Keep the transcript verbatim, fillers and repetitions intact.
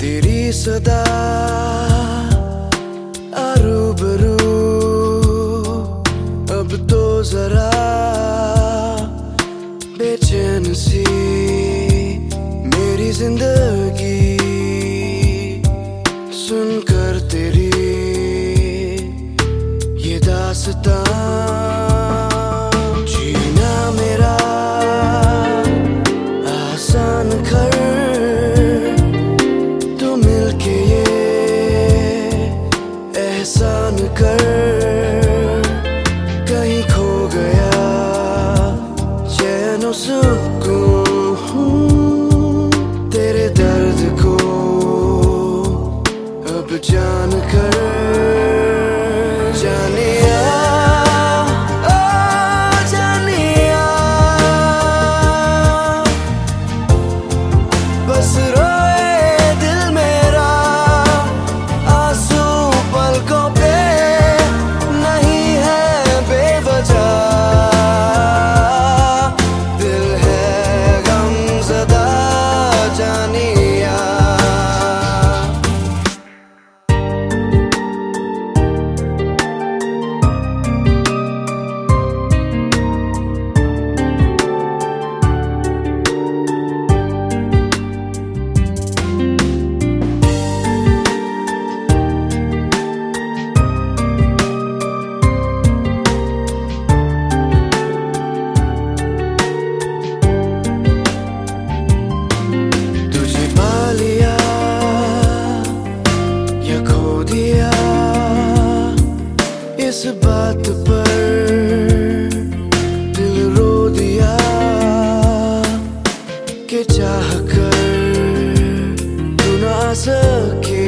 तेरी सदा आरूबरू अब तो जरा बेचैन सी मेरी जिंदगी सुनकर तेरी ये दास्तां जीना मेरा आसान कर तू मिलके ये एहसान कर कहीं खो गया चैन सुकून तेरे दर्द को अब जान कर जानिया ओ जानिया बस रोए दिल मेरा आंसू पलकों पे नहीं है बेवजह दिल है गमज़दा जानिया इस बात पर दिल रो दिया कि चाह कर तू ना सके